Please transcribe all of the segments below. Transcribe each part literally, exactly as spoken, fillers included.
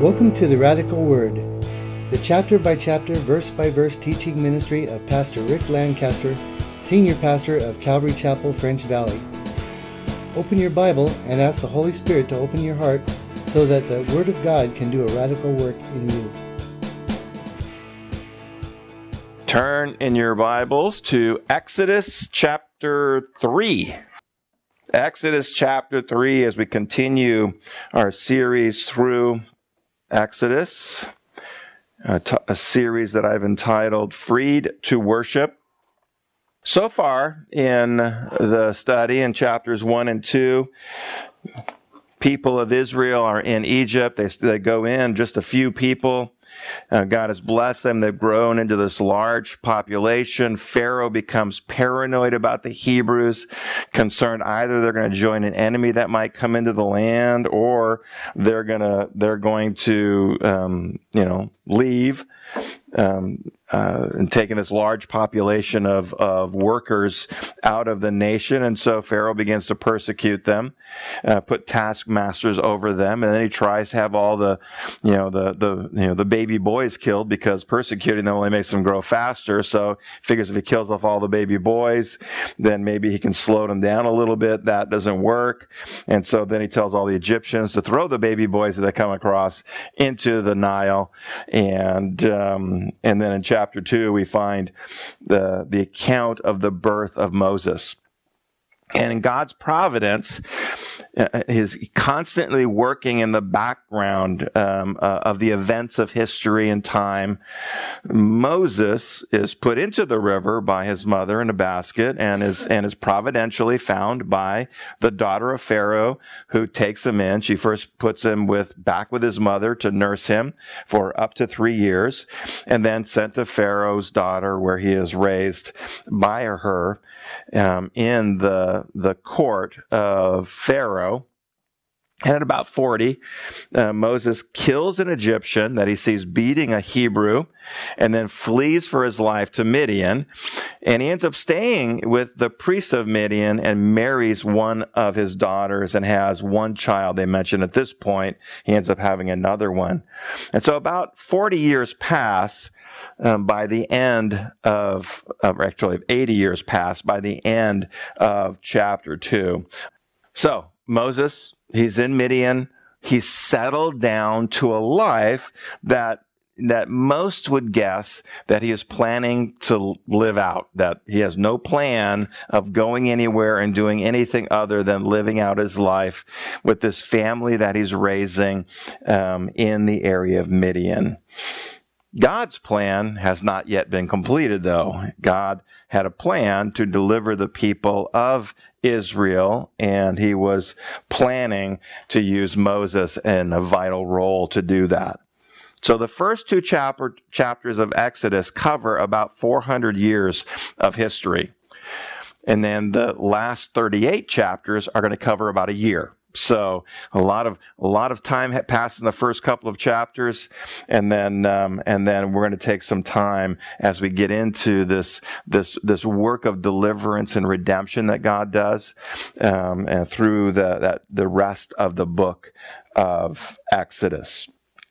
Welcome to the Radical Word, the chapter-by-chapter, verse-by-verse teaching ministry of Pastor Rick Lancaster, Senior Pastor of Calvary Chapel, French Valley. Open your Bible and ask the Holy Spirit to open your heart so that the Word of God can do a radical work in you. Turn in your Bibles to Exodus chapter three. Exodus chapter three as we continue our series through Exodus, a, t- a series that I've entitled Freed to Worship. So far in the study in chapters one and two, people of Israel are in Egypt. They, they go in, just a few people. Uh, God has blessed them. They've grown into this large population. Pharaoh becomes paranoid about the Hebrews, concerned either they're going to join an enemy that might come into the land, or they're gonna they're going to um, you know leave. Um, uh, and taking this large population of, of workers out of the nation. And so Pharaoh begins to persecute them, uh, put taskmasters over them. And then he tries to have all the, you know, the, the, you know, the baby boys killed because persecuting them only makes them grow faster. So figures if he kills off all the baby boys, then maybe he can slow them down a little bit. That doesn't work. And so then he tells all the Egyptians to throw the baby boys that they come across into the Nile. And, um, and then in chapter two, we find the, the account of the birth of Moses. And in God's providence, uh, is constantly working in the background um, uh, of the events of history and time. Moses is put into the river by his mother in a basket and is and is providentially found by the daughter of Pharaoh, who takes him in. She first puts him with back with his mother to nurse him for up to three years, and then sent to Pharaoh's daughter, where he is raised by her um, in the the court of Pharaoh. And at about forty, uh, Moses kills an Egyptian that he sees beating a Hebrew, and then flees for his life to Midian. And he ends up staying with the priest of Midian and marries one of his daughters and has one child. They mention at this point, he ends up having another one. And so about forty years pass. Um, by the end of, of, actually eighty years pass by the end of chapter two. So Moses, he's in Midian. He's settled down to a life that that most would guess that he is planning to live out, that he has no plan of going anywhere and doing anything other than living out his life with this family that he's raising um, in the area of Midian. God's plan has not yet been completed, though. God had a plan to deliver the people of Israel, and he was planning to use Moses in a vital role to do that. So the first two chapter, chapters of Exodus cover about four hundred years of history. And then the last thirty-eight chapters are going to cover about a year. So a lot of a lot of time had passed in the first couple of chapters, and then um, and then we're going to take some time as we get into this this this work of deliverance and redemption that God does, um, and through the that the rest of the book of Exodus.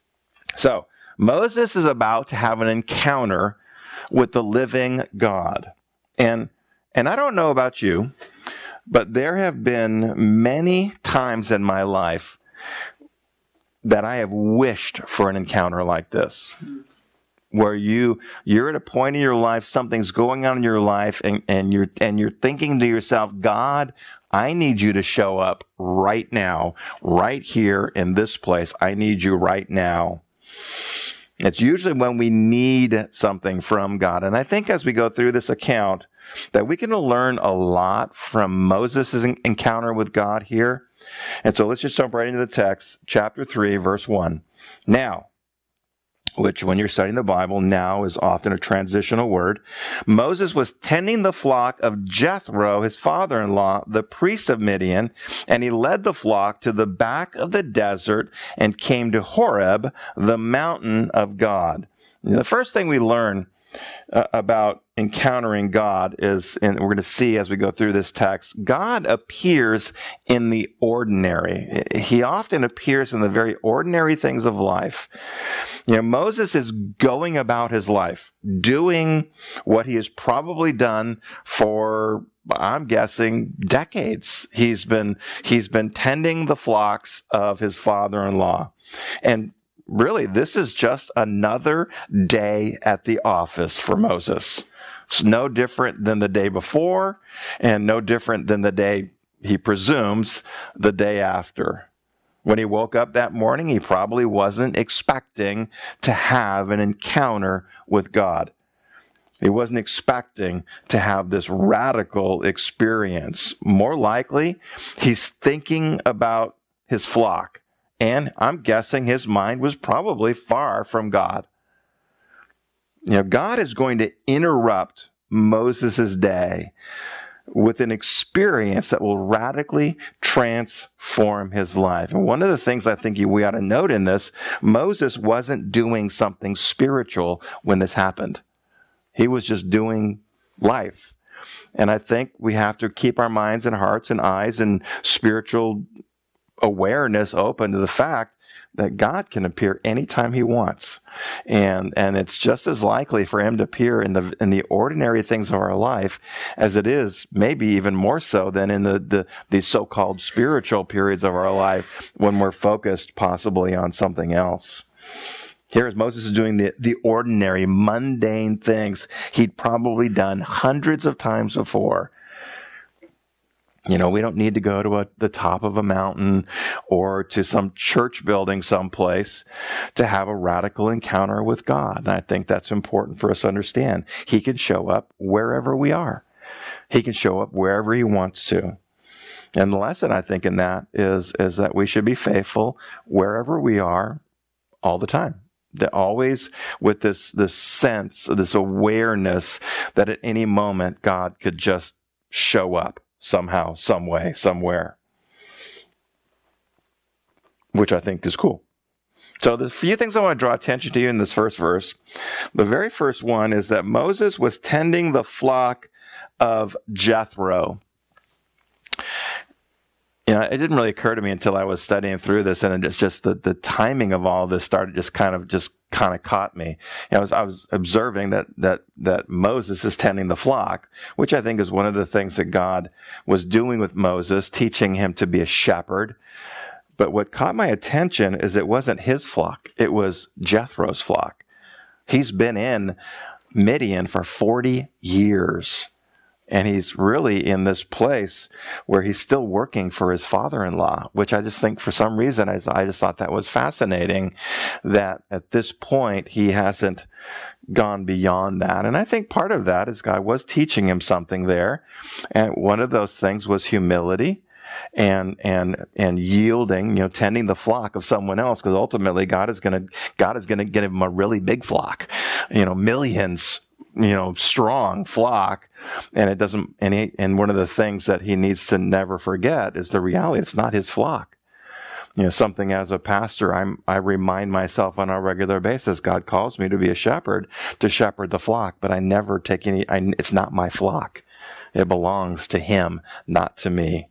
So Moses is about to have an encounter with the living God, and and I don't know about you, but there have been many times in my life that I have wished for an encounter like this, where you, you're at a point in your life, something's going on in your life, and, and you're, and you're thinking to yourself, God, I need you to show up right now, right here in this place. I need you right now. It's usually when we need something from God. And I think as we go through this account, that we can learn a lot from Moses' encounter with God here. And so let's just jump right into the text, chapter three, verse one. Now, which when you're studying the Bible, now is often a transitional word. Moses was tending the flock of Jethro, his father-in-law, the priest of Midian, and he led the flock to the back of the desert and came to Horeb, the mountain of God. And the first thing we learn uh, about encountering God is, and we're going to see as we go through this text, God appears in the ordinary. He often appears in the very ordinary things of life. You know, Moses is going about his life, doing what he has probably done for, I'm guessing, decades. He's been, he's been tending the flocks of his father-in-law. And really, this is just another day at the office for Moses. It's no different than the day before, and no different than the day, he presumes, the day after. When he woke up that morning, he probably wasn't expecting to have an encounter with God. He wasn't expecting to have this radical experience. More likely, he's thinking about his flock. And I'm guessing his mind was probably far from God. You know, God is going to interrupt Moses' day with an experience that will radically transform his life. And one of the things I think we ought to note in this, Moses wasn't doing something spiritual when this happened. He was just doing life. And I think we have to keep our minds and hearts and eyes and spiritual awareness open to the fact that God can appear anytime he wants. And and it's just as likely for him to appear in the in the ordinary things of our life as it is, maybe even more so than in the, the, the so-called spiritual periods of our life when we're focused possibly on something else. Here is Moses is doing the, the ordinary, mundane things he'd probably done hundreds of times before. You know, we don't need to go to a, the top of a mountain or to some church building someplace to have a radical encounter with God. And I think that's important for us to understand. He can show up wherever we are. He can show up wherever he wants to. And the lesson, I think, in that is, is that we should be faithful wherever we are all the time. That always with this, this sense, this awareness that at any moment God could just show up. Somehow, some way, somewhere. Which I think is cool. So there's a few things I want to draw attention to you in this first verse. The very first one is that Moses was tending the flock of Jethro. You know, it didn't really occur to me until I was studying through this, and it's just the, the timing of all this started just kind of just kind of caught me. You know, I was, I was observing that that that Moses is tending the flock, which I think is one of the things that God was doing with Moses, teaching him to be a shepherd. But what caught my attention is it wasn't his flock; it was Jethro's flock. He's been in Midian for forty years. And he's really in this place where he's still working for his father-in-law, which I just think for some reason, I, I just thought that was fascinating that at this point he hasn't gone beyond that. And I think part of that is God was teaching him something there. And one of those things was humility and, and, and yielding, you know, tending the flock of someone else. Because ultimately God is going to, God is going to give him a really big flock, you know, millions you know, strong flock. And it doesn't, and he, and one of the things that he needs to never forget is the reality. It's not his flock. You know, something as a pastor, I'm, I remind myself on a regular basis, God calls me to be a shepherd, to shepherd the flock, but I never take any, I, it's not my flock. It belongs to him, not to me.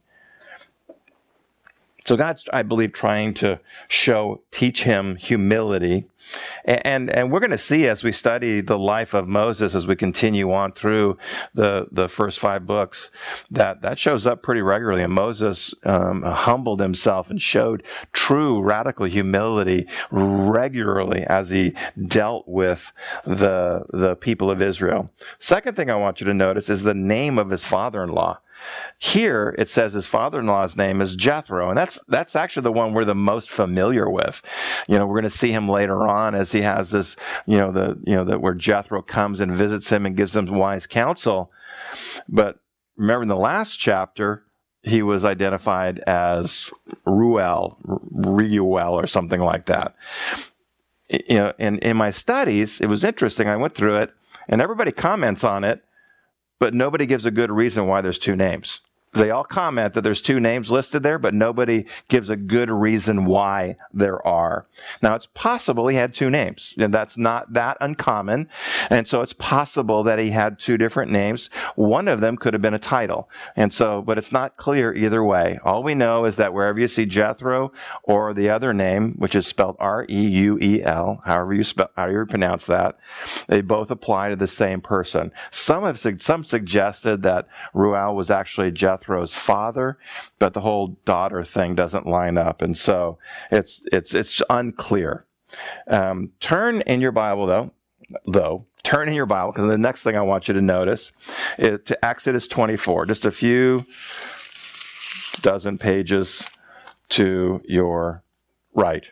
So God's, I believe, trying to show, teach him humility. And, and we're going to see as we study the life of Moses, as we continue on through the, the first five books, that that shows up pretty regularly. And Moses um, humbled himself and showed true radical humility regularly as he dealt with the, the people of Israel. Second thing I want you to notice is the name of his father-in-law. Here, it says his father-in-law's name is Jethro, and that's that's actually the one we're the most familiar with. You know, we're going to see him later on as he has this, you know, the you know that where Jethro comes and visits him and gives him wise counsel. But remember, in the last chapter, he was identified as Ruel, Reuel, or something like that. You know, and in my studies, it was interesting. I went through it, and everybody comments on it. But nobody gives a good reason why there's two names. They all comment that there's two names listed there, but nobody gives a good reason why there are. Now, it's possible he had two names, and that's not that uncommon. And so it's possible that he had two different names. One of them could have been a title. And so, but it's not clear either way. All we know is that wherever you see Jethro or the other name, which is spelled R E U E L, however you spell, however you pronounce that, they both apply to the same person. Some have, some suggested that Reuel was actually Jethro. Jethro's father, but the whole daughter thing doesn't line up, and so it's it's it's unclear. Um, turn in your Bible, though, though turn in your Bible, because the next thing I want you to notice is to Exodus twenty-four, just a few dozen pages to your right,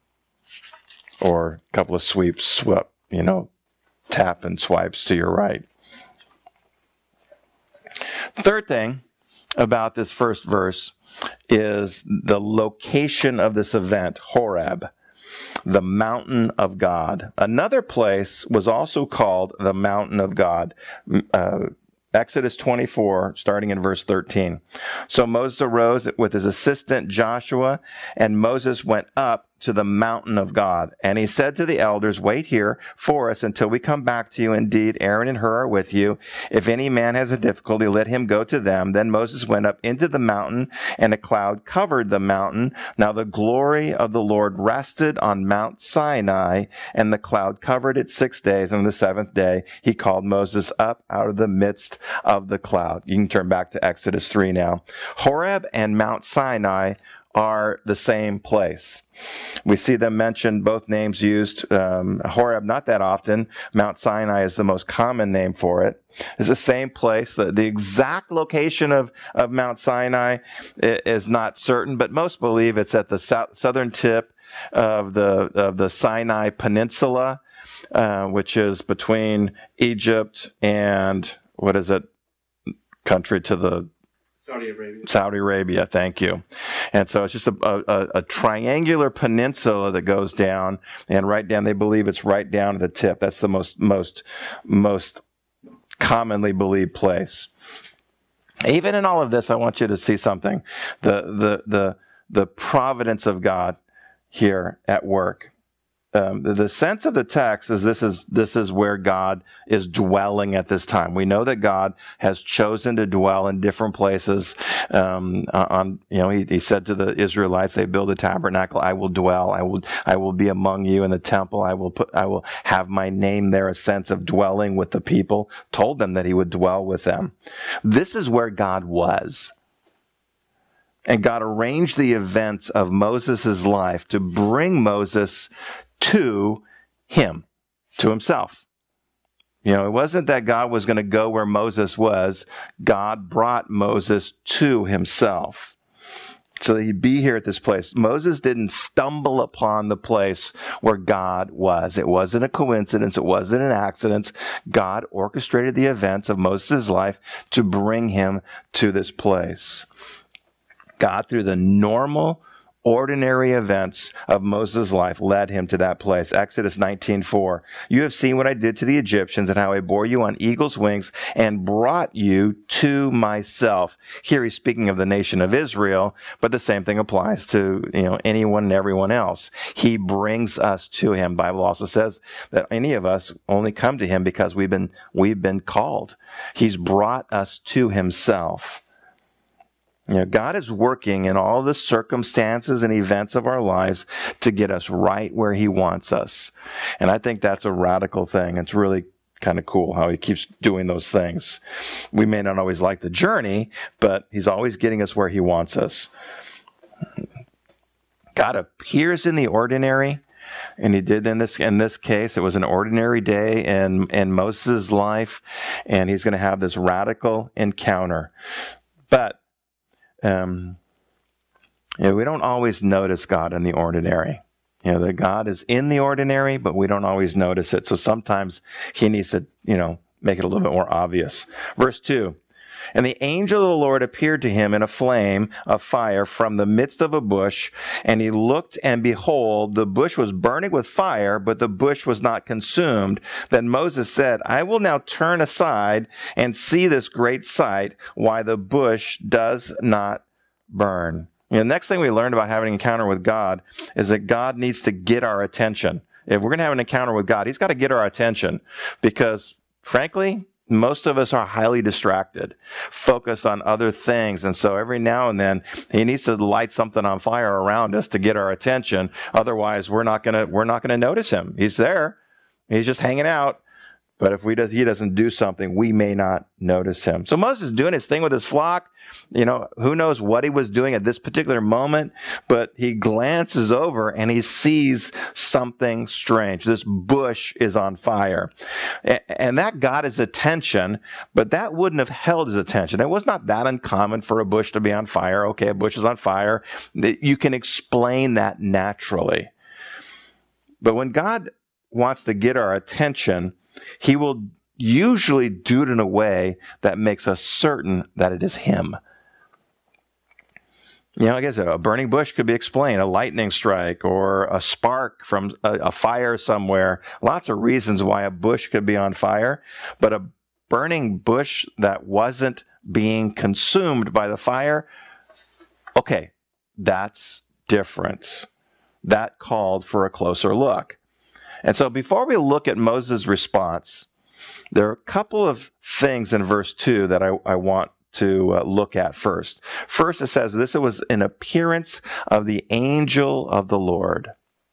or a couple of sweeps, swip, you know, tap and swipes to your right. Third thing about this first verse is the location of this event, Horeb, the mountain of God. Another place was also called the mountain of God. Uh, Exodus twenty-four, starting in verse thirteen. So Moses arose with his assistant Joshua, and Moses went up to the mountain of God. And he said to the elders, wait here for us until we come back to you. Indeed, Aaron and Hur are with you. If any man has a difficulty, let him go to them. Then Moses went up into the mountain, and a cloud covered the mountain. Now the glory of the Lord rested on Mount Sinai, and the cloud covered it six days. And on the seventh day, he called Moses up out of the midst of the cloud. You can turn back to Exodus three now. Horeb and Mount Sinai are the same place. We see them mentioned, both names used. Um, Horeb, not that often. Mount Sinai is the most common name for it. It's the same place. The, the exact location of, of Mount Sinai is not certain, but most believe it's at the south, southern tip of the of the Sinai Peninsula, uh, which is between Egypt and, what is it, country to the Saudi Arabia. Saudi Arabia, thank you. And so it's just a, a, a triangular peninsula that goes down, and right down, they believe it's right down at the tip. That's the most, most, most commonly believed place. Even in all of this, I want you to see something. The, the, the, the providence of God here at work. Um, the, the sense of the text is this is this is where God is dwelling at this time. We know that God has chosen to dwell in different places. Um, on you know, he, he said to the Israelites, "They build a tabernacle. I will dwell. I will I will be among you in the temple. I will put I will have my name there." A sense of dwelling with the people. Told them that He would dwell with them. This is where God was. And God arranged the events of Moses' life to bring Moses to him, to himself. You know, it wasn't that God was going to go where Moses was. God brought Moses to himself so that he'd be here at this place. Moses didn't stumble upon the place where God was. It wasn't a coincidence. It wasn't an accident. God orchestrated the events of Moses' life to bring him to this place. God, through the normal, ordinary events of Moses' life, led him to that place. Exodus nineteen four. You have seen what I did to the Egyptians and how I bore you on eagle's wings and brought you to myself. Here he's speaking of the nation of Israel, but the same thing applies to, you know, anyone and everyone else. He brings us to him. The Bible also says that any of us only come to him because we've been, we've been called. He's brought us to himself. You know, God is working in all the circumstances and events of our lives to get us right where He wants us. And I think that's a radical thing. It's really kind of cool how He keeps doing those things. We may not always like the journey, but He's always getting us where He wants us. God appears in the ordinary, and He did in this in this case. It was an ordinary day in, in Moses' life, and He's going to have this radical encounter. But Um, you know, we don't always notice God in the ordinary. You know, that God is in the ordinary, but we don't always notice it. So sometimes He needs to, you know, make it a little bit more obvious. Verse two, And the angel of the Lord appeared to him in a flame of fire from the midst of a bush. And he looked, and behold, the bush was burning with fire, but the bush was not consumed. Then Moses said, I will now turn aside and see this great sight, why the bush does not burn. You know, the next thing we learned about having an encounter with God is that God needs to get our attention. If we're going to have an encounter with God, he's got to get our attention because, frankly, most of us are highly distracted, focused on other things. And so every now and then he needs to light something on fire around us to get our attention. Otherwise, we're not going to, we're not going to notice him. He's there. He's just hanging out. But if we does, he doesn't do something, we may not notice him. So Moses is doing his thing with his flock. You know, who knows what he was doing at this particular moment, but he glances over and he sees something strange. This bush is on fire. And that got his attention, but that wouldn't have held his attention. It was not that uncommon for a bush to be on fire. Okay, a bush is on fire. You can explain that naturally. But when God wants to get our attention, he will usually do it in a way that makes us certain that it is him. You know, I guess a burning bush could be explained, a lightning strike or a spark from a, a fire somewhere. Lots of reasons why a bush could be on fire, but a burning bush that wasn't being consumed by the fire, okay, that's different. That called for a closer look. And so before we look at Moses' response, there are a couple of things in verse two that I, I want to uh, look at first. First, it says this was an appearance of the angel of the Lord.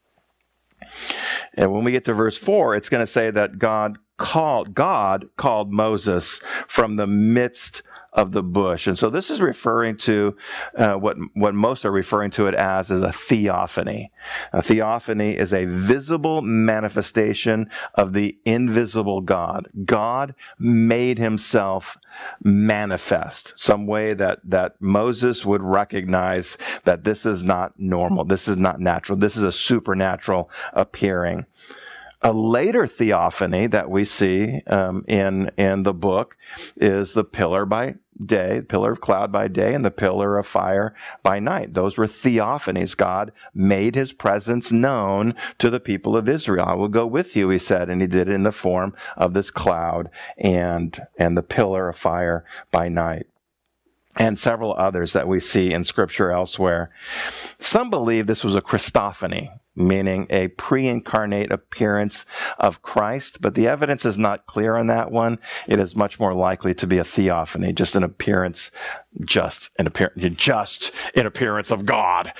And when we get to verse four, it's going to say that God called, God called Moses from the midst of the bush. And so this is referring to uh, what what most are referring to it as is a theophany. A theophany is a visible manifestation of the invisible God. God made himself manifest, some way that that Moses would recognize that this is not normal, this is not natural, this is a supernatural appearing. A later theophany that we see um, in in the book is the pillar by day, pillar of cloud by day, and the pillar of fire by night. Those were theophanies. God made his presence known to the people of Israel. I will go with you, he said, and he did it in the form of this cloud and and the pillar of fire by night. And several others that we see in Scripture elsewhere. Some believe this was a Christophany, meaning a pre-incarnate appearance of Christ, but the evidence is not clear on that one. It is much more likely to be a theophany, just an appearance, just an appearance, just an appearance of God.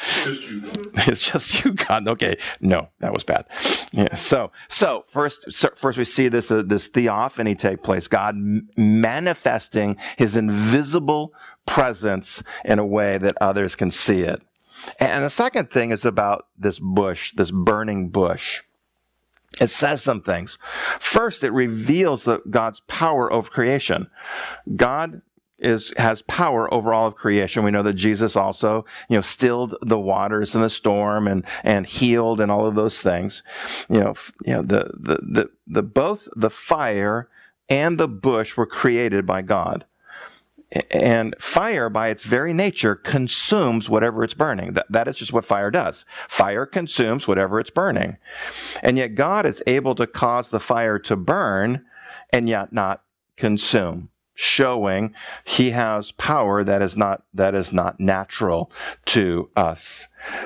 It's just you, God. Okay, no, that was bad. Yeah. So, so first, so first we see this uh, this theophany take place. God m- manifesting his invisible presence in a way that others can see it. And the second thing is about this bush, this burning bush. It says some things. First, it reveals the, God's power over creation. God is has power over all of creation. We know that Jesus also, you know, stilled the waters in the storm and and healed and all of those things. You know, you know the the the, the both the fire and the bush were created by God. And fire, by its very nature, consumes whatever it's burning. That, that is just what fire does. Fire consumes whatever it's burning. And yet God is able to cause the fire to burn and yet not consume, showing he has power that is not, that is not natural to us.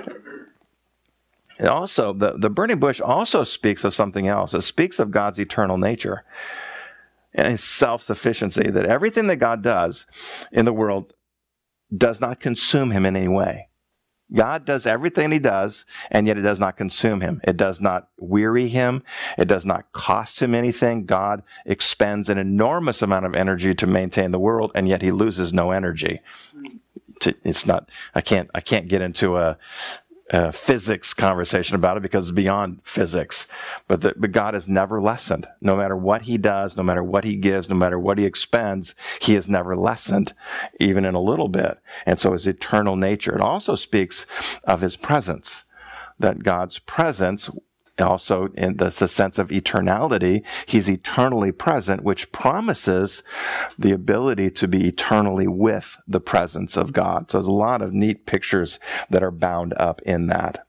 And also, the, the burning bush also speaks of something else. It speaks of God's eternal nature and his self-sufficiency, that everything that God does in the world does not consume him in any way. God does everything he does, and yet it does not consume him. It does not weary him. It does not cost him anything. God expends an enormous amount of energy to maintain the world, and yet he loses no energy. It's not, I can't, I can't get into a, Uh, physics conversation about it because it's beyond physics. But, the, but God is never lessened. No matter what he does, no matter what he gives, no matter what he expends, he is never lessened, even in a little bit. And so his eternal nature. It also speaks of his presence, that God's presence Also, in the, the sense of eternality, he's eternally present, which promises the ability to be eternally with the presence of God. So there's a lot of neat pictures that are bound up in that.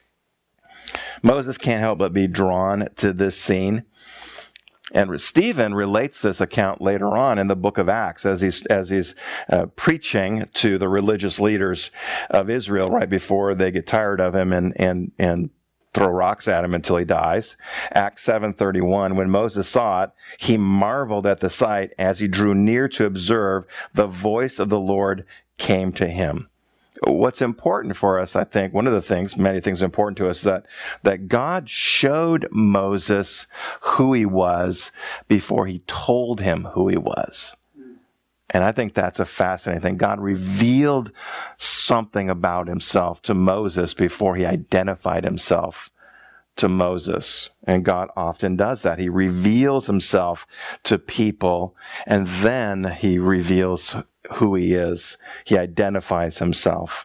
Moses can't help but be drawn to this scene. And Stephen relates this account later on in the book of Acts as he's, as he's uh, preaching to the religious leaders of Israel right before they get tired of him and, and, and throw rocks at him until he dies. Acts seven thirty-one, when Moses saw it, he marveled at the sight. As he drew near to observe, the voice of the Lord came to him. What's important for us, I think, one of the things, many things important to us, that, that God showed Moses who he was before he told him who he was. And I think that's a fascinating thing. God revealed something about himself to Moses before he identified himself to Moses. And God often does that. He reveals himself to people, and then he reveals who he is. He identifies himself.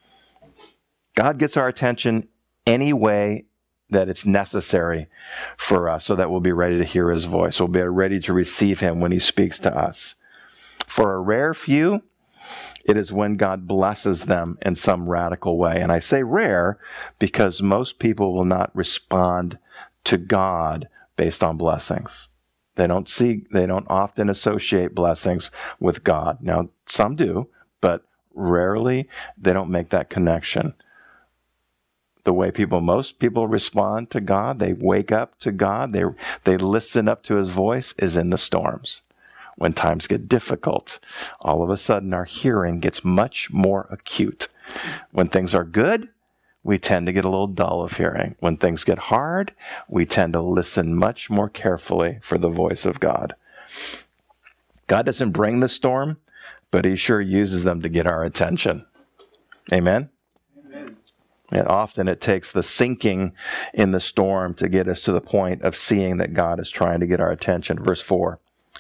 God gets our attention any way that it's necessary for us so that we'll be ready to hear his voice. We'll be ready to receive him when he speaks to us. For a rare few, it is when God blesses them in some radical way. And I say rare because most people will not respond to God based on blessings. They don't see, they don't often associate blessings with God. Now, some do, but rarely they don't make that connection. The way people, most people respond to God, they wake up to God, they, they listen up to his voice, is in the storms. When times get difficult, all of a sudden our hearing gets much more acute. When things are good, we tend to get a little dull of hearing. When things get hard, we tend to listen much more carefully for the voice of God. God doesn't bring the storm, but he sure uses them to get our attention. Amen? Amen. And often it takes the sinking in the storm to get us to the point of seeing that God is trying to get our attention. Verse four.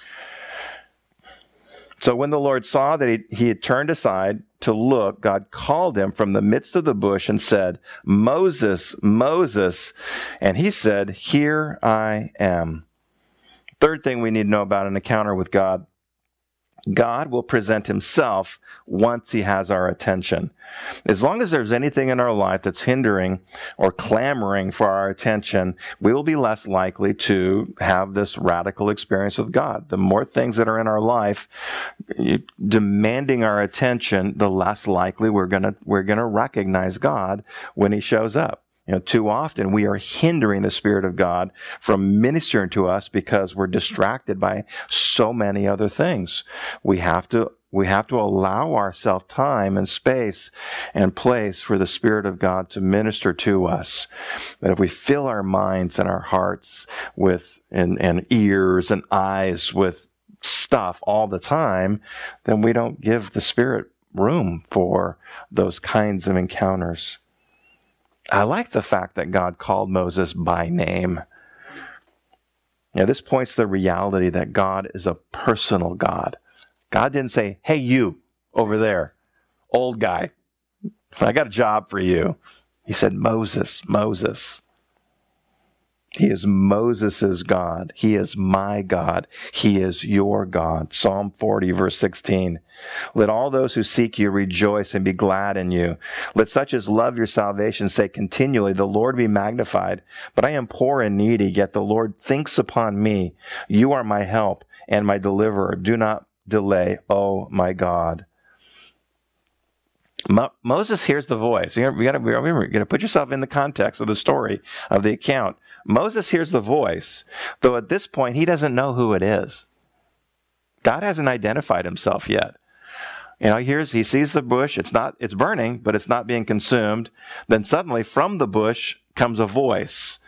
So when the Lord saw that he, he had turned aside to look, God called him from the midst of the bush and said, Moses, Moses. And he said, here I am. Third thing we need to know about an encounter with God. God will present himself once he has our attention. As long as there's anything in our life that's hindering or clamoring for our attention, we will be less likely to have this radical experience with God. The more things that are in our life demanding our attention, the less likely we're gonna, we're gonna recognize God when he shows up. You know, too often we are hindering the Spirit of God from ministering to us because we're distracted by so many other things. We have to, we have to allow ourselves time and space and place for the Spirit of God to minister to us. But if we fill our minds and our hearts with, and, and ears and eyes with stuff all the time, then we don't give the Spirit room for those kinds of encounters. I like the fact that God called Moses by name. Now, this points to the reality that God is a personal God. God didn't say, hey, you over there, old guy, I got a job for you. He said, Moses, Moses. He is Moses' God. He is my God. He is your God. Psalm forty, verse sixteen. Let all those who seek you rejoice and be glad in you. Let such as love your salvation say continually, the Lord be magnified. But I am poor and needy, yet the Lord thinks upon me. You are my help and my deliverer. Do not delay, oh my God. Mo- Moses hears the voice. You got to remember, you got to put yourself in the context of the story of the account. Moses hears the voice, though at this point he doesn't know who it is. God hasn't identified himself yet. You know, he hears, he sees the bush. It's not, it's burning, but it's not being consumed. Then suddenly from the bush comes a voice.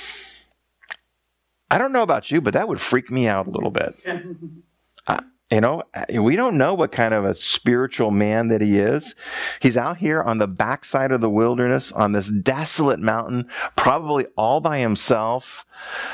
I don't know about you, but that would freak me out a little bit. I, You know, we don't know what kind of a spiritual man that he is. He's out here on the backside of the wilderness on this desolate mountain, probably all by himself.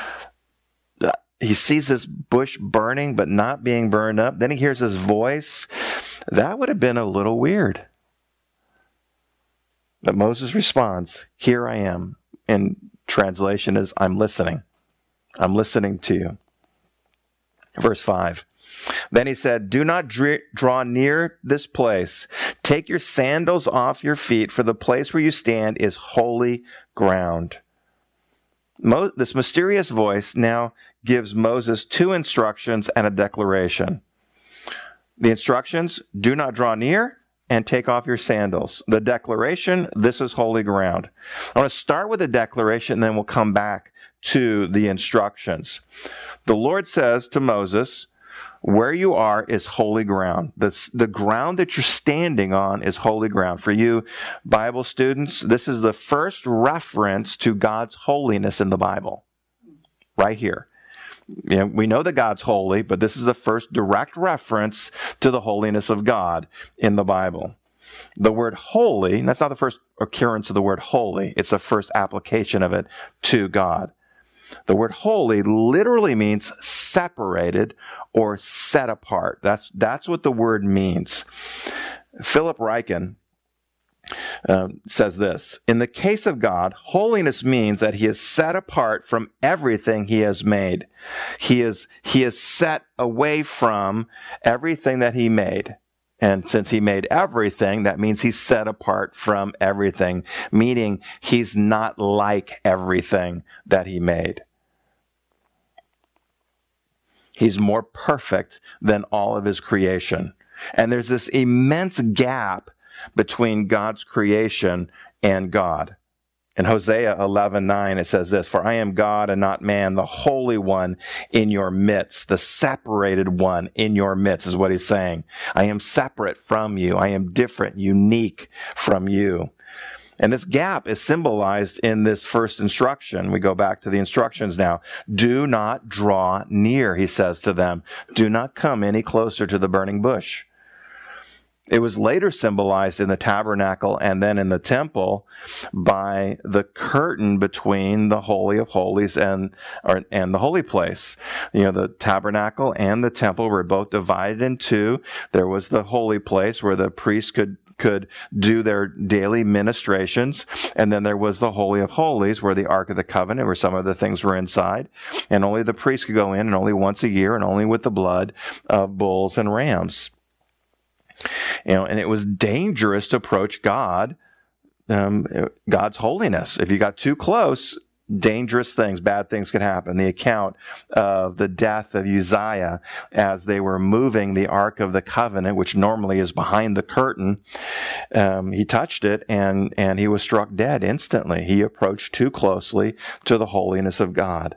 He sees this bush burning, but not being burned up. Then he hears his voice. That would have been a little weird. But Moses responds, here I am. And translation is, I'm listening. I'm listening to you. Verse five. Then he said, do not dr- draw near this place. Take your sandals off your feet, for the place where you stand is holy ground. Mo- this mysterious voice now gives Moses two instructions and a declaration. The instructions, do not draw near and take off your sandals. The declaration, this is holy ground. I want to start with the declaration, and then we'll come back to the instructions. The Lord says to Moses, where you are is holy ground. The, the ground that you're standing on is holy ground. For you Bible students, this is the first reference to God's holiness in the Bible. Right here. You know, we know that God's holy, but this is the first direct reference to the holiness of God in the Bible. The word holy, that's not the first occurrence of the word holy. It's the first application of it to God. The word holy literally means separated or set apart. That's, that's what the word means. Philip Ryken uh, says this, in the case of God, holiness means that he is set apart from everything he has made. He is, he is set away from everything that he made. And since he made everything, that means he's set apart from everything, meaning he's not like everything that he made. He's more perfect than all of his creation. And there's this immense gap between God's creation and God. In Hosea eleven nine, it says this, for I am God and not man, the Holy One in your midst, the separated one in your midst is what he's saying. I am separate from you. I am different, unique from you. And this gap is symbolized in this first instruction. We go back to the instructions now. Do not draw near, he says to them. Do not come any closer to the burning bush. It was later symbolized in the tabernacle and then in the temple by the curtain between the Holy of Holies and, or, and the holy place. You know, the tabernacle and the temple were both divided in two. There was the holy place where the priests could, could do their daily ministrations. And then there was the Holy of Holies where the Ark of the Covenant, where some of the things were inside. And only the priests could go in, and only once a year, and only with the blood of bulls and rams. You know, and it was dangerous to approach God, um, God's holiness. If you got too close, dangerous things, bad things could happen. The account of the death of Uzziah as they were moving the Ark of the Covenant, which normally is behind the curtain, um, he touched it and, and he was struck dead instantly. He approached too closely to the holiness of God.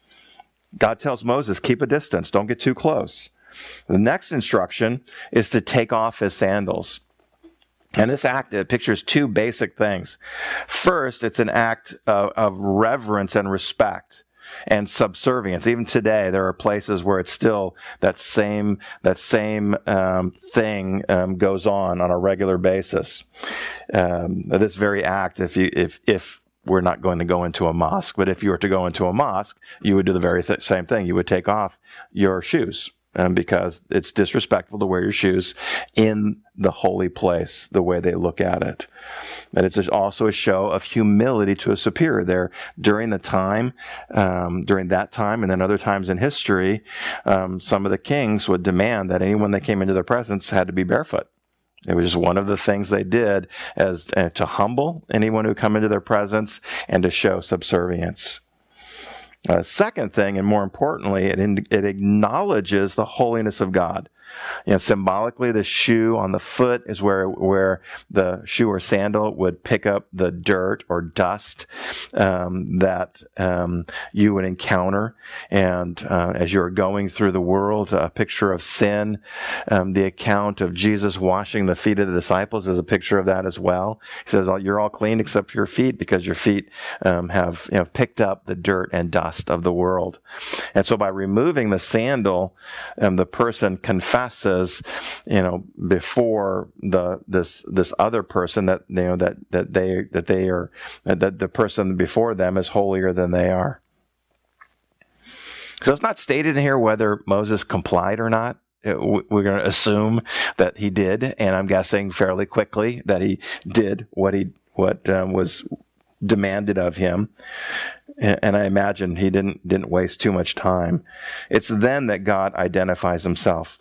God tells Moses, keep a distance, don't get too close. The next instruction is to take off his sandals. And this act, it pictures two basic things. First, it's an act of, of reverence and respect and subservience. Even today, there are places where it's still that same, that same um, thing um, goes on on a regular basis. Um, this very act, if you, if, if, we're not going to go into a mosque, but if you were to go into a mosque, you would do the very th- same thing. You would take off your shoes. Um, because it's disrespectful to wear your shoes in the holy place, the way they look at it. And it's also a show of humility to a superior. There, during the time, um, during that time, and then other times in history, um, some of the kings would demand that anyone that came into their presence had to be barefoot. It was just one of the things they did as uh, to humble anyone who come into their presence and to show subservience. Uh, second thing, and more importantly, it, in, it acknowledges the holiness of God. You know, symbolically, the shoe on the foot is where where the shoe or sandal would pick up the dirt or dust um, that um, you would encounter. And uh, as you're going through the world, a picture of sin. Um, the account of Jesus washing the feet of the disciples is a picture of that as well. He says, "You're all clean except for your feet, because your feet um, have you know, picked up the dirt and dust of the world." And so, by removing the sandal, um, the person confesses. Says, you know, before the this this other person that you know that that they that they are that the person before them is holier than they are. So it's not stated in here whether Moses complied or not. We're going to assume that he did, and I'm guessing fairly quickly that he did what he what um, was demanded of him. And I imagine he didn't didn't waste too much time. It's then that God identifies himself.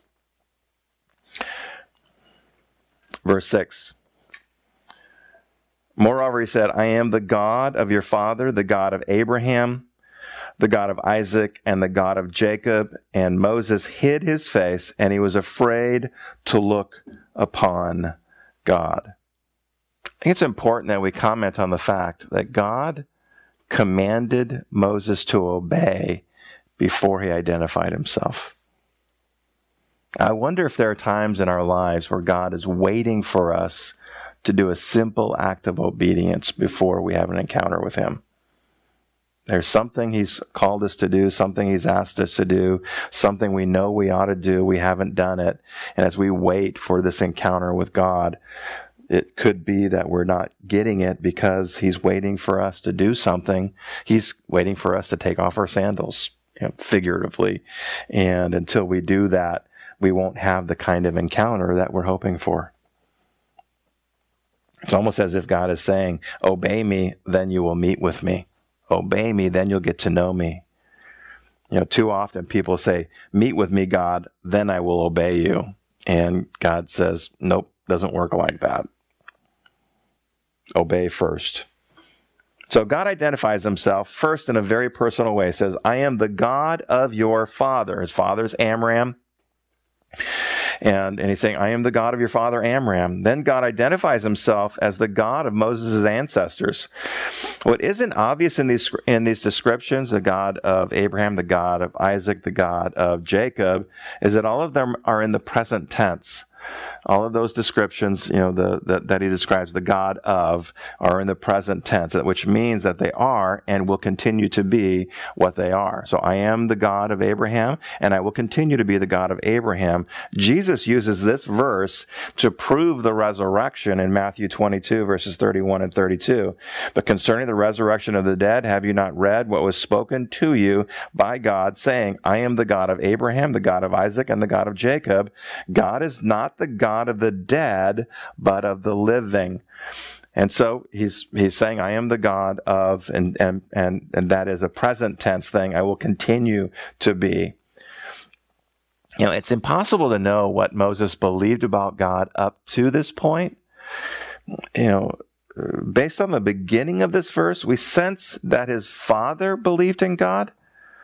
Verse six. Moreover, he said, I am the God of your father, the God of Abraham, the God of Isaac, and the God of Jacob. And Moses hid his face, and he was afraid to look upon God. I think it's important that we comment on the fact that God commanded Moses to obey before he identified himself. I wonder if there are times in our lives where God is waiting for us to do a simple act of obedience before we have an encounter with him. There's something he's called us to do, something he's asked us to do, something we know we ought to do, we haven't done it. And as we wait for this encounter with God, it could be that we're not getting it because he's waiting for us to do something. He's waiting for us to take off our sandals, you know, figuratively. And until we do that, we won't have the kind of encounter that we're hoping for. It's almost as if God is saying, obey me, then you will meet with me. Obey me, then you'll get to know me. You know, too often people say, meet with me, God, then I will obey you. And God says, nope, doesn't work like that. Obey first. So God identifies himself first in a very personal way. He says, I am the God of your father. His father's Amram. And, and he's saying, I am the God of your father Amram. Then God identifies himself as the God of Moses' ancestors. What isn't obvious in these, in these descriptions, the God of Abraham, the God of Isaac, the God of Jacob, is that all of them are in the present tense. All of those descriptions, you know, the, the, that he describes the God of are in the present tense, which means that they are and will continue to be what they are. So I am the God of Abraham, and I will continue to be the God of Abraham. Jesus uses this verse to prove the resurrection in Matthew twenty-two, verses thirty-one and thirty-two. But concerning the resurrection of the dead, have you not read what was spoken to you by God, saying, I am the God of Abraham, the God of Isaac, and the God of Jacob. God is not the God of the dead, but of the living. And so he's he's saying, I am the God of, and and and and that is a present tense thing. I will continue to be. You know, it's impossible to know what Moses believed about God up to this point. You know, based on the beginning of this verse, we sense that his father believed in God.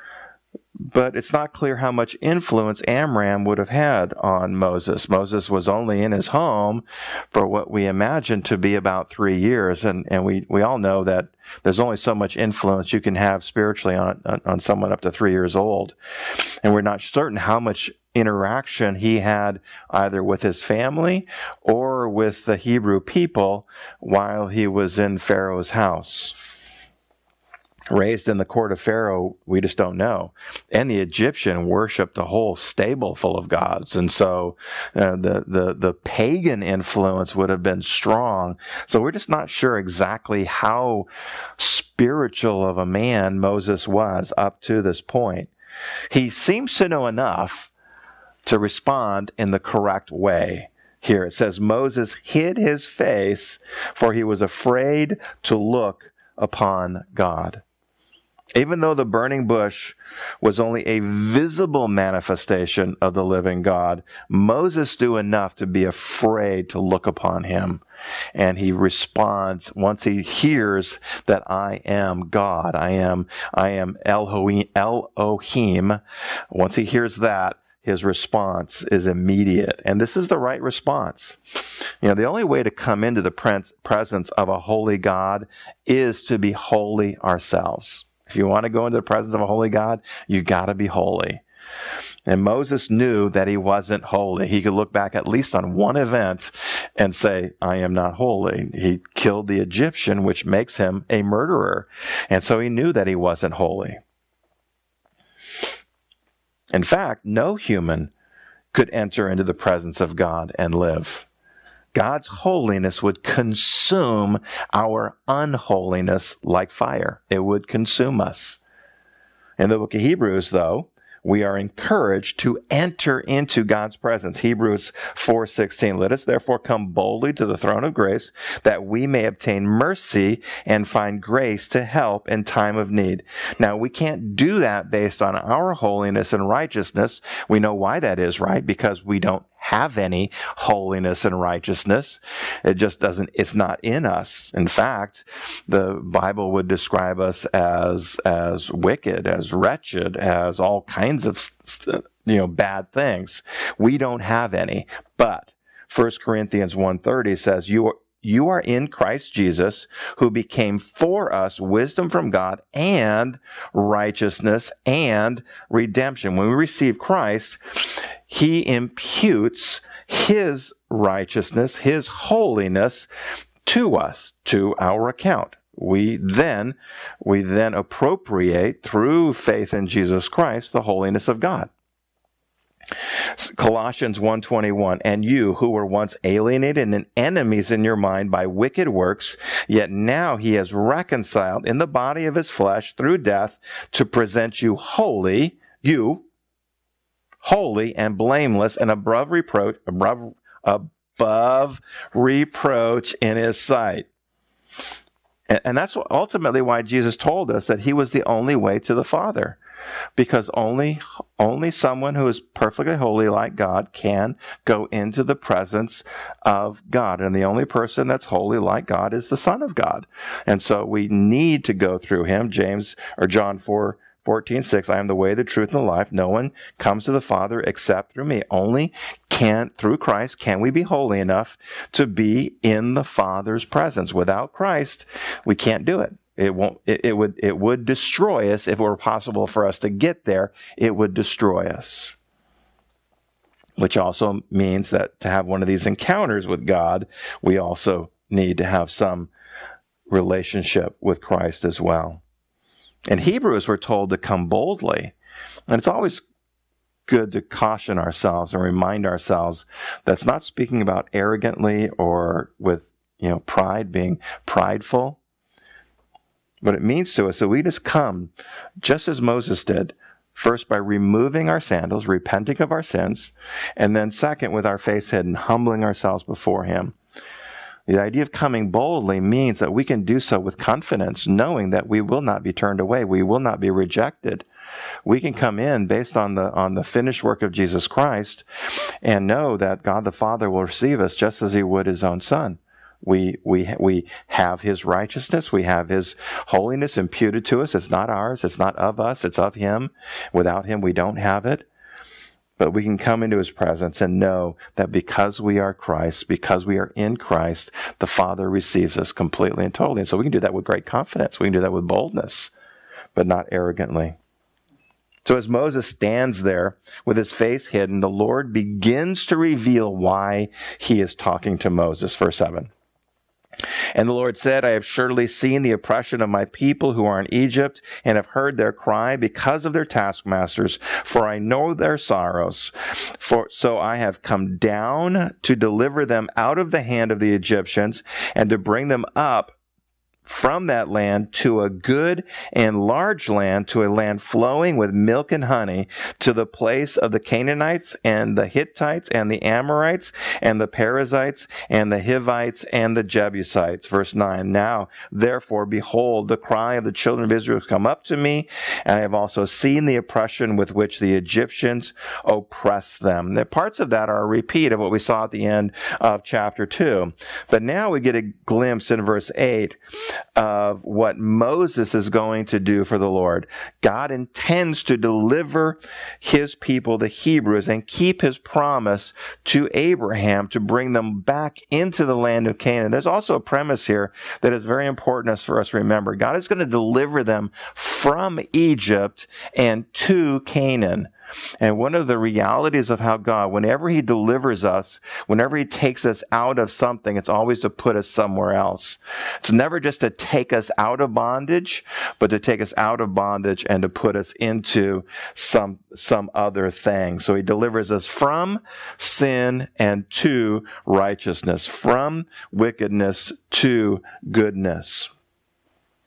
But it's not clear how much influence Amram would have had on Moses. Moses was only in his home for what we imagine to be about three years. And, and we, we all know that there's only so much influence you can have spiritually on, on, on someone up to three years old. And we're not certain how much interaction he had either with his family or with the Hebrew people while he was in Pharaoh's house. Raised in the court of Pharaoh, we just don't know. And the Egyptian worshipped a whole stable full of gods. And so uh, the, the, the pagan influence would have been strong. So we're just not sure exactly how spiritual of a man Moses was up to this point. He seems to know enough to respond in the correct way. Here it says, Moses hid his face, for he was afraid to look upon God. Even though the burning bush was only a visible manifestation of the living God, Moses knew enough to be afraid to look upon him. And he responds once he hears that I am God, I am, I am Elohim, Elohim. Once he hears that, his response is immediate. And this is the right response. You know, the only way to come into the presence of a holy God is to be holy ourselves. If you want to go into the presence of a holy God, you got to be holy. And Moses knew that he wasn't holy. He could look back at least on one event and say, I am not holy. He killed the Egyptian, which makes him a murderer. And so he knew that he wasn't holy. In fact, no human could enter into the presence of God and live. God's holiness would consume our unholiness like fire. It would consume us. In the book of Hebrews, though, we are encouraged to enter into God's presence. Hebrews four sixteen, let us therefore come boldly to the throne of grace, that we may obtain mercy and find grace to help in time of need. Now, we can't do that based on our holiness and righteousness. We know why that is, right? Because we don't have any holiness and righteousness. It just doesn't, it's not in us. In fact, the Bible would describe us as, as wicked, as wretched, as all kinds of, you know, bad things. We don't have any. But First Corinthians one thirty says, you are, you are in Christ Jesus, who became for us wisdom from God and righteousness and redemption. When we receive Christ, He imputes His righteousness, His holiness to us, to our account. We then, we then appropriate through faith in Jesus Christ the holiness of God. Colossians one twenty-one, and you who were once alienated and enemies in your mind by wicked works, yet now He has reconciled in the body of His flesh through death to present you holy, you, holy and blameless and above reproach, above, above reproach in His sight. And, and that's ultimately why Jesus told us that He was the only way to the Father. Because only, only someone who is perfectly holy like God can go into the presence of God. And the only person that's holy like God is the Son of God. And so we need to go through Him. James or John four fourteen six, I am the way, the truth, and the life. No one comes to the Father except through me. Only can, through Christ, can we be holy enough to be in the Father's presence. Without Christ, we can't do it. It won't, it, it would, it would destroy us. If it were possible for us to get there, it would destroy us. Which also means that to have one of these encounters with God, we also need to have some relationship with Christ as well. In Hebrews, we're told to come boldly. And it's always good to caution ourselves and remind ourselves that's not speaking about arrogantly or with, you know, pride, being prideful. What it means to us that we just come, just as Moses did, first by removing our sandals, repenting of our sins, and then second with our face hidden, humbling ourselves before Him. The idea of coming boldly means that we can do so with confidence, knowing that we will not be turned away, we will not be rejected. We can come in based on the on the finished work of Jesus Christ and know that God the Father will receive us just as He would His own Son. We, we, we have His righteousness. We have His holiness imputed to us. It's not ours. It's not of us. It's of Him. Without Him, we don't have it. But we can come into His presence and know that because we are Christ, because we are in Christ, the Father receives us completely and totally. And so we can do that with great confidence. We can do that with boldness, but not arrogantly. So as Moses stands there with his face hidden, the Lord begins to reveal why He is talking to Moses. Verse seven. And the Lord said, I have surely seen the oppression of my people who are in Egypt, and have heard their cry because of their taskmasters, for I know their sorrows. For so I have come down to deliver them out of the hand of the Egyptians, and to bring them up from that land to a good and large land, to a land flowing with milk and honey, to the place of the Canaanites and the Hittites and the Amorites and the Perizzites and the Hivites and the Jebusites. Verse nine, now, therefore, behold, the cry of the children of Israel has come up to me, and I have also seen the oppression with which the Egyptians oppress them. The parts of that are a repeat of what we saw at the end of chapter two. But now we get a glimpse in verse eight of what Moses is going to do for the Lord. God intends to deliver His people, the Hebrews, and keep His promise to Abraham to bring them back into the land of Canaan. There's also a premise here that is very important for us to remember. God is going to deliver them from Egypt and to Canaan. And one of the realities of how God, whenever He delivers us, whenever He takes us out of something, it's always to put us somewhere else. It's never just to take us out of bondage, but to take us out of bondage and to put us into some, some other thing. So He delivers us from sin and to righteousness, from wickedness to goodness.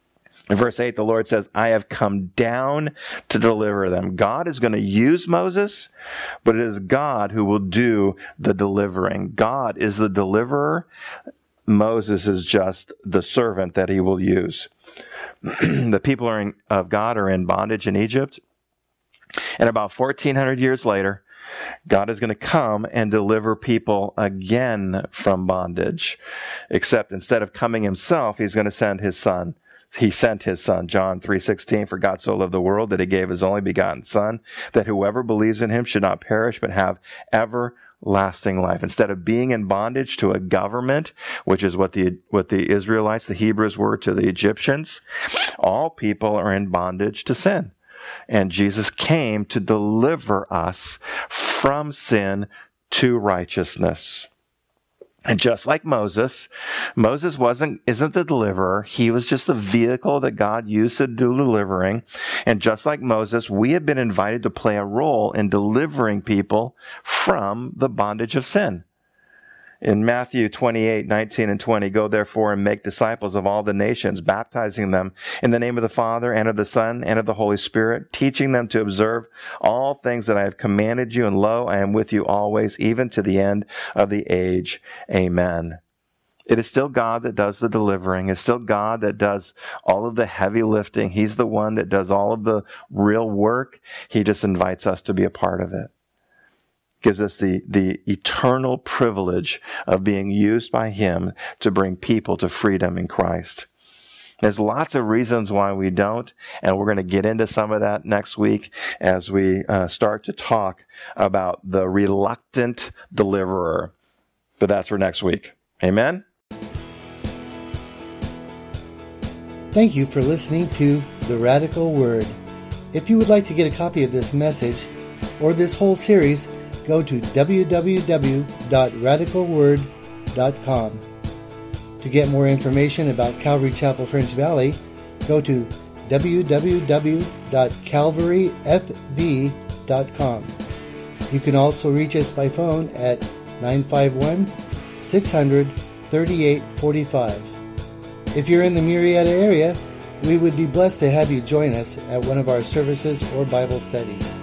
In verse eight, the Lord says, I have come down to deliver them. God is going to use Moses, but it is God who will do the delivering. God is the deliverer. Moses is just the servant that he will use. The people are in, of God are in bondage in Egypt. And about fourteen hundred years later, God is going to come and deliver people again from bondage. Except instead of coming himself, he's going to send his son. He sent his son, John three sixteen, for God so loved the world that he gave his only begotten son, that whoever believes in him should not perish but have everlasting life. Instead of being in bondage to a government, which is what the what the Israelites, the Hebrews were to the Egyptians, all people are in bondage to sin. And Jesus came to deliver us from sin to righteousness. And just like Moses, Moses wasn't, isn't the deliverer. He was just the vehicle that God used to do delivering. And just like Moses, we have been invited to play a role in delivering people from the bondage of sin. In Matthew twenty-eight, nineteen and twenty, go therefore and make disciples of all the nations, baptizing them in the name of the Father and of the Son and of the Holy Spirit, teaching them to observe all things that I have commanded you. And lo, I am with you always, even to the end of the age. Amen. It is still God that does the delivering. It's still God that does all of the heavy lifting. He's the one that does all of the real work. He just invites us to be a part of it. Gives us the, the eternal privilege of being used by him to bring people to freedom in Christ. There's lots of reasons why we don't, and we're going to get into some of that next week as we uh, start to talk about the reluctant deliverer. But that's for next week. Amen? Thank you for listening to The Radical Word. If you would like to get a copy of this message or this whole series, go to w w w dot radical word dot com. To get more information about Calvary Chapel French Valley, go to w w w dot calvary f v dot com. You can also reach us by phone at nine five one, six hundred, thirty-eight forty-five. If you're in the Murrieta area, we would be blessed to have you join us at one of our services or Bible studies.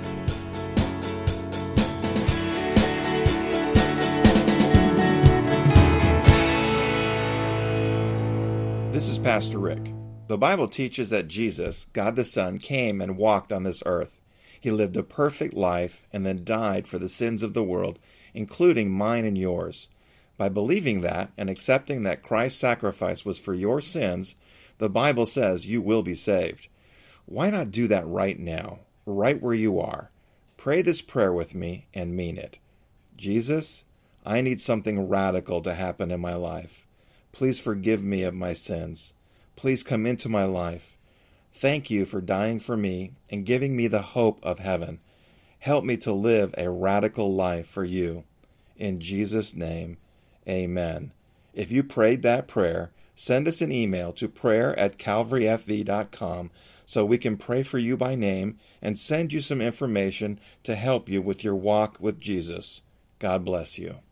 This is Pastor Rick. The Bible teaches that Jesus, God the Son, came and walked on this earth. He lived a perfect life and then died for the sins of the world, including mine and yours. By believing that and accepting that Christ's sacrifice was for your sins, the Bible says you will be saved. Why not do that right now, right where you are? Pray this prayer with me and mean it. Jesus, I need something radical to happen in my life. Please forgive me of my sins. Please come into my life. Thank you for dying for me and giving me the hope of heaven. Help me to live a radical life for you. In Jesus' name, amen. If you prayed that prayer, send us an email to prayer at calvary f v dot com so we can pray for you by name and send you some information to help you with your walk with Jesus. God bless you.